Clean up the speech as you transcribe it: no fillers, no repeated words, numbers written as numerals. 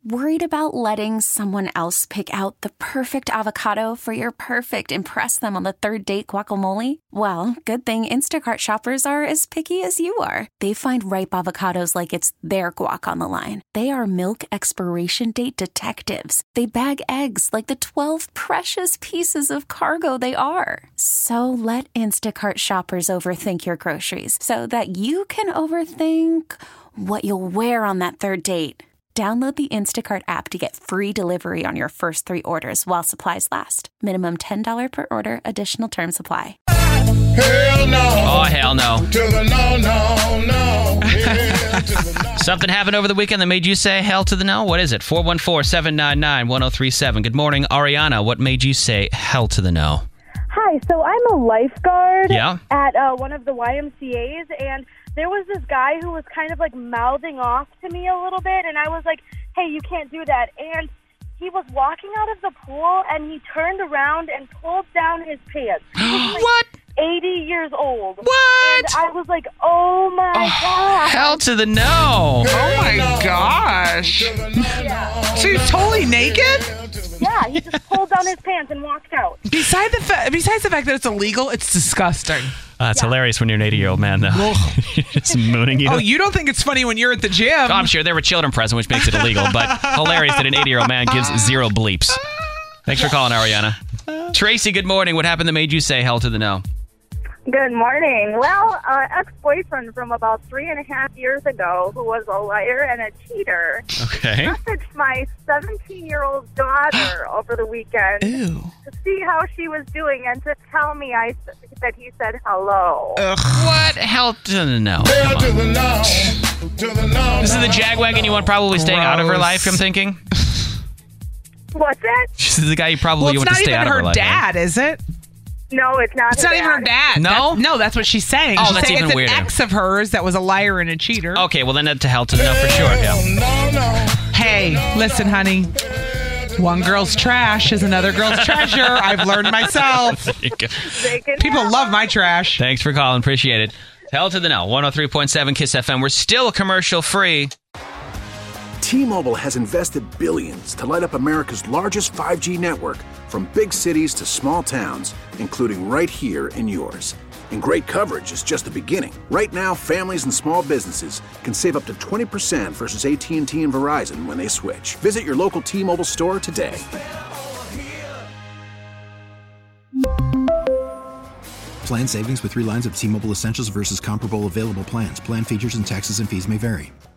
Worried about letting someone else pick out the perfect avocado for your perfect impress them on the third date guacamole? Well, good thing Instacart shoppers are as picky as you are. They find ripe avocados like it's their guac on the line. They are milk expiration date detectives. They bag eggs like the 12 precious pieces of cargo they are. So let Instacart shoppers overthink your groceries so that you can overthink what you'll wear on that third date. Download the Instacart app to get free delivery on your first 3 orders while supplies last. Minimum $10 per order. Additional terms apply. Hell no. Oh, hell no. To the no, no, no. Yeah, to the no. Something happened over the weekend that made you say hell to the no? What is it? 414-799-1037. Good morning, Ariana. What made you say hell to the no? Hi, so I'm a lifeguard Yeah. at one of the YMCAs, and there was this guy who was kind of like mouthing off to me a little bit, and I was like, hey, you can't do that. And he was walking out of the pool, and he turned around and pulled down his pants. He was like What? 80 years old. What? And I was like, oh my God. Hell to the no. Oh my gosh. So he's totally naked? Yeah, he just pulled down his pants and walked out. Besides the fact that it's illegal, it's disgusting. It's hilarious when you're an 80-year-old man, though. Just mooning you. Oh, you don't think it's funny when you're at the gym? Oh, I'm sure there were children present, which makes it illegal, but hilarious that an 80-year-old man gives 0 bleeps. Thanks for calling, Ariana. Tracy, good morning. What happened that made you say hell to the no? Good morning. Well, ex-boyfriend from about 3.5 years ago who was a liar and a cheater Okay. messaged my 17-year-old daughter over the weekend Ew. to see how she was doing and to tell me that he said hello. What? Hell to the no. Hell to the no. To the no. This is the Jagwagon you want probably staying out of her Gross. life, I'm thinking. What's that? This is the guy you probably Well, it's want to not stay even out of her her life. dad, is it? No, it's not. It's not even her dad. No? No, that's what she's saying. Oh, She's that's saying even it's weirder. an ex of hers that was a liar and a cheater. Okay, well then to hell to the no for sure. Yeah. No, no. Hey, listen, honey. One girl's trash is another girl's treasure. I've learned myself. There you go. People love my trash. Thanks for calling. Appreciate it. Hell to the no. 103.7 KISS FM. We're still commercial free. T-Mobile has invested billions to light up America's largest 5G network, from big cities to small towns, including right here in yours. And great coverage is just the beginning. Right now, families and small businesses can save up to 20% versus AT&T and Verizon when they switch. Visit your local T-Mobile store today. Plan savings with 3 lines of T-Mobile Essentials versus comparable available plans. Plan features and taxes and fees may vary.